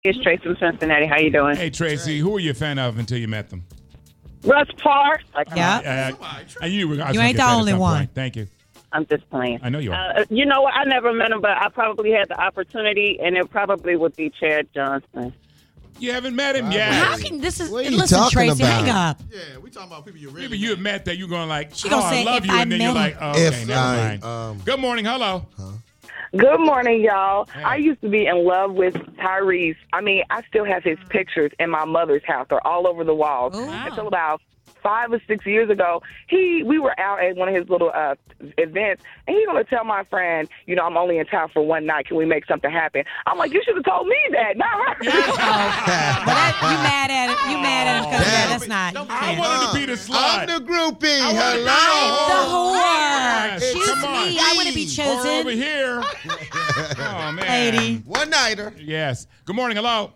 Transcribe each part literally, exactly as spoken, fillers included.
It's Tracy from Cincinnati. How you doing? Hey, Tracy, who were you a fan of until you met them? Russ Parr. Like, Yeah. Uh, uh, you were, You ain't the only one. Thank you. I'm just playing. I know you are. Uh, you know what? I never met him, but I probably had the opportunity, and it probably would be Chad Johnson. You haven't met him Wow. yet. How can this is? What are you Listen, talking Tracy, about? hang up. Yeah, we talking about people you really Maybe you have met that you're going like, She oh, gonna I say, love if you, I and then met you're him. like, oh, okay, If never I, mind. um, Good morning, hello. Good morning, y'all. Hey. I used to be in love with Tyrese. I mean, I still have his pictures in my mother's house. They're all over the walls. Ooh. Wow. Until about five or six years ago, he we were out at one of his little uh, events, and he's going to tell my friend, you know, I'm only in town for one night. Can we make something happen? I'm like, you should have told me that, not her. But that, you mad at it? You mad at him because Damn. that's not. You I can't. wanted to be the slut. I'm the groupie. I wanted to be Hello. The whore. Yes, Choose come on. me. I want to be Or over chosen. here. Oh, man. Lady. One nighter. Yes. Good morning, hello.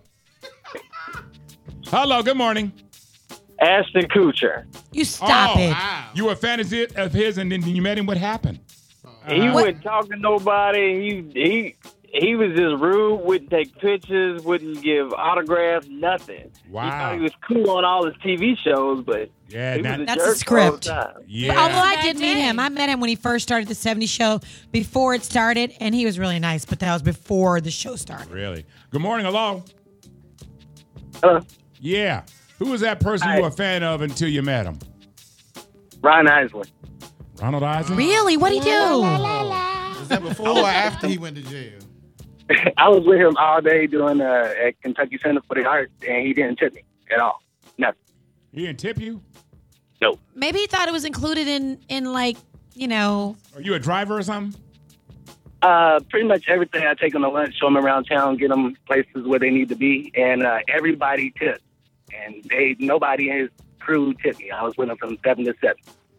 Hello, good morning. Ashton Kutcher. You stop oh, it. Wow. You were a fan of his- of his, and then you met him. What happened? He Uh-huh. wouldn't talk to nobody. He he he was just rude. Wouldn't take pictures. Wouldn't give autographs. Nothing. Wow. He thought he was cool on all his T V shows, but Yeah, he was that- a That's a jerk script. all the time. Yeah. Although I Bad did meet day. him. I met him when he first started the seventies show before it started, and he was really nice, but that was before the show started. Really? Good morning, hello. Hello. Yeah. Who was that person Hi. you were a fan of until you met him? Ryan Isley. Ronald Eisen? Really? What'd he do? Was that before or after he went to jail? I was with him all day doing uh, at Kentucky Center for the Arts, and he didn't tip me at all. Nothing. He didn't tip you? No. Maybe he thought it was included in, in like, you know. Are you a driver or something? Uh, pretty much everything I take them to lunch, show them around town, get them places where they need to be, and uh, everybody tips. And they nobody in his crew tipped me. I was with them from seven to seven.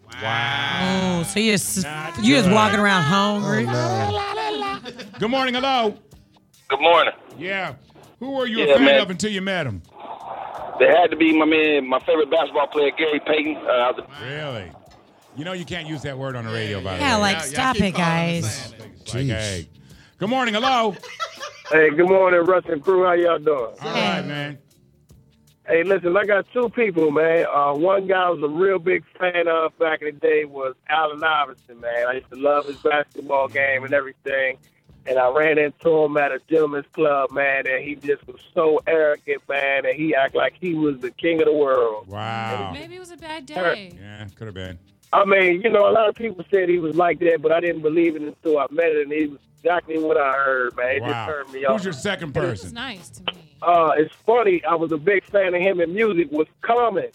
Wow. Oh, so you just Not you just good. walking around hungry. Oh, no. Good morning, hello. Good morning. Yeah. Who were you Yeah, a fan man. of until you met him? They had to be my man, my favorite basketball player, Gary Payton. Uh, I was a Really? You know you can't use that word on the radio, by the Yeah, way. like Y'all- y'all stop keep it, calling him guys. saying that. It's like, hey. Good morning, hello. Hey, good morning, Russ and crew. How y'all doing? All right, man. Hey, listen, I got two people, man. Uh, one guy I was a real big fan of back in the day was Allen Iverson, man. I used to love his basketball game and everything. And I ran into him at a gentleman's club, man, and he just was so arrogant, man, and he acted like he was the king of the world. Wow. Maybe it was a bad day. Yeah, could have been. I mean, you know, a lot of people said he was like that, but I didn't believe it until I met him, and he was exactly what I heard, man. It just Wow. turned me off. Who's your second It was person? nice to me. Uh, it's funny. I was a big fan of him in music. Was Common.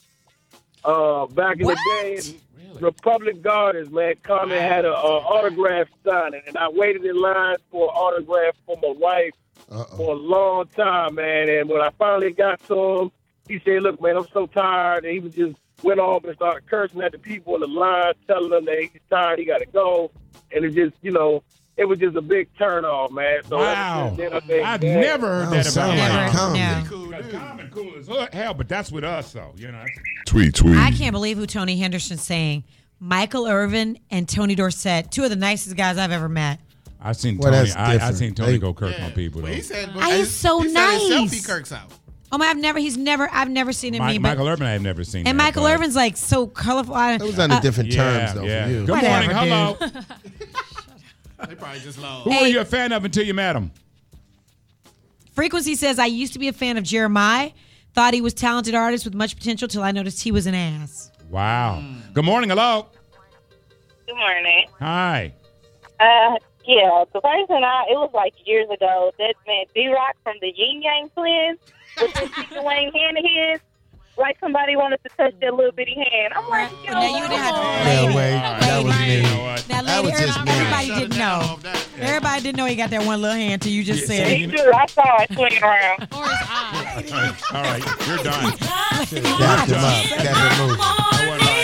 Uh, back in What? the day, in Republic Gardens, man, Common had a, a autograph signing, and I waited in line for an autograph for my wife Uh-oh. for a long time, man. And when I finally got to him, he said, "Look, man, I'm so tired." And he was just went off and started cursing at the people in the line, telling them that he's tired, he got to go. And it just, you know. It was just a big turn off, man. So Wow. ever since then, I think, I've man, never heard That that don't sound about like him. Common. No. Cool Because dude. Common cool as hell, but that's with us, though. You know. Tweet, tweet. I can't believe who Tony Henderson's saying. Michael Irvin and Tony Dorsett, two of the nicest guys I've ever met. I've seen Well, Tony. that's I, I different. seen Tony They- go Kirk Yeah. on people. Well, Though. he said, Ah, he's so he said himself nice. he kirks out. Oh my! I've never. He's never. I've never seen him. Mi- mean, but- Michael Irvin, I have never seen. and that, Michael but- Irvin's like so colorful. I, That was under uh, different Yeah, terms, though, yeah. for you. Good Whatever, morning, hello. They probably just low. Who were you a fan of until you met him? Frequency says I used to be a fan of Jeremiah. Thought he was a talented artist with much potential till I noticed he was an ass. Wow. Good morning, hello. Good morning. Hi. Uh, yeah, the reason I, it was like years ago, that man D-Rock from the Yin Yang Twins with the chicken wing hand of his, like somebody wanted to touch that little bitty hand. I'm like, you know, Now you didn't have to. Yeah, Lady, wait, that was lady. me. You know what? Now, That lady, was just everybody, me. everybody Shut it didn't down know. off that. Everybody didn't know he got that one little hand till you just Yeah, said see, it. you he do. I saw it swinging around. Or his eye. All right, you're done. Dapped him up. Got him moved. I wasn't